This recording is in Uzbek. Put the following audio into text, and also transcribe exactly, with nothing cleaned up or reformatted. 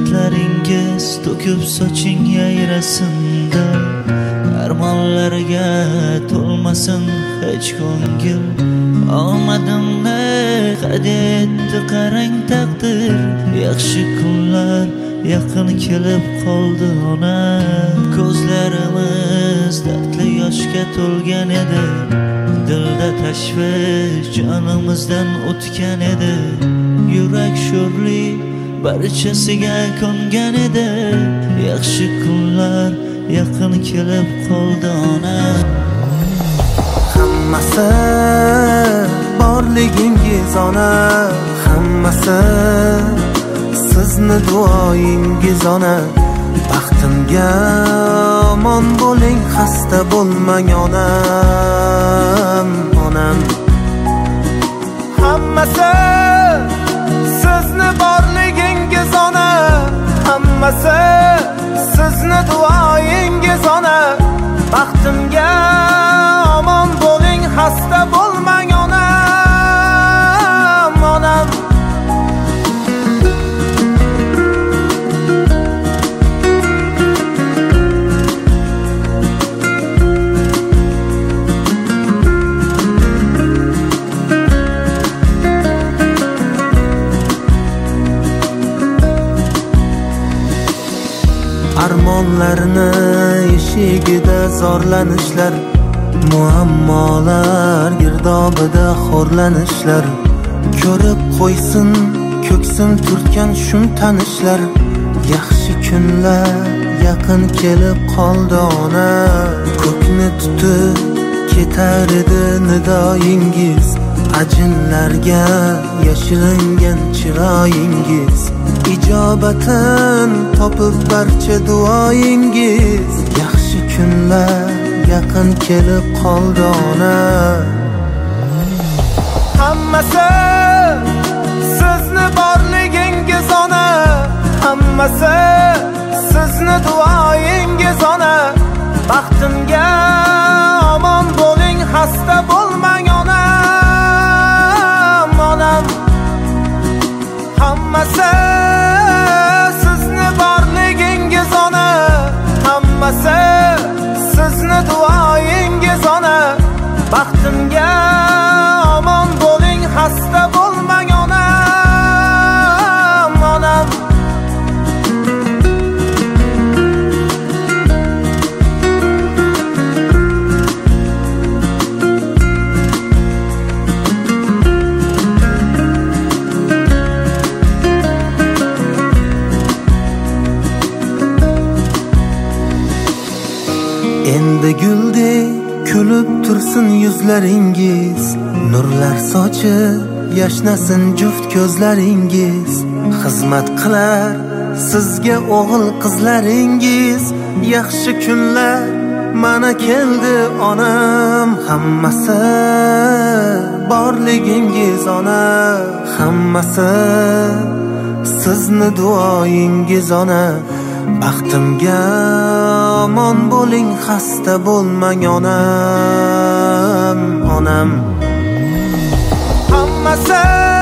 ne'matlaringiz to'kib soching yayrasında, armonlarga to'lmasin hech ko'ngil. Omadimni hadya etdi qarang taqdir, yaxshi kunlar yaqin kelib qoldi ona. Ko'zlarimiz dardli yoshga to'lgan edi, dilda tashvish jonimizdan o'tgan edi. Yurak sho'rli barchasiga ko'ngan edi, yaxshi kunlar yaqin kelib qoldi ona. Hammasi borligingiz ona, hammasi sizni duoyingiz ona. Baxtimga omon bo'ling, xasta bo'lmang onam, onam. Hammasi sizni borligingiz ona, hammasi sizni duoyingiz ona. Baxtimga omon bo'ling, xasta bo'lmang onam, onam. Armonlarni eshigida zorlanishlar, muammolar girdobida xo'rlanishlar. Ko'rib qo'ysin ko'ksim turtgan shum tanishlar, yaxshi kunlar yaqin kelib qoldi ona. Ko'kni tutib ketar edi nidoyingiz, ajinlarga yashiringan chiroyingiz. Ijobatin topib barcha duoyingiz, yaxshi kunlar yaqin kelib qoldi ona. Hammasi sizni borligingiz ona, hammasi sizni duoyingiz ona. Baxtimga omon bo'ling, xasta bo'lmang onam, onam. Hammasi sizni borligingiz ona, hammasi sizni duoyingiz ona. Baxtimga omon bo'ling, xasta bo'lmang onam, onam. Endi guldek kulib tursin yuzlaringiz, nurlar sochib yashnasin juft ko'zlaringiz. Xizmat qilar sizga o'g'il qizlaringiz, yaxshi kunlar mana keldi onam. Hammasi borligingiz ona, hammasi sizni duoyingiz ona. Baxtimga omon bo'ling, xasta bo'lmang onam, onam. Hammasi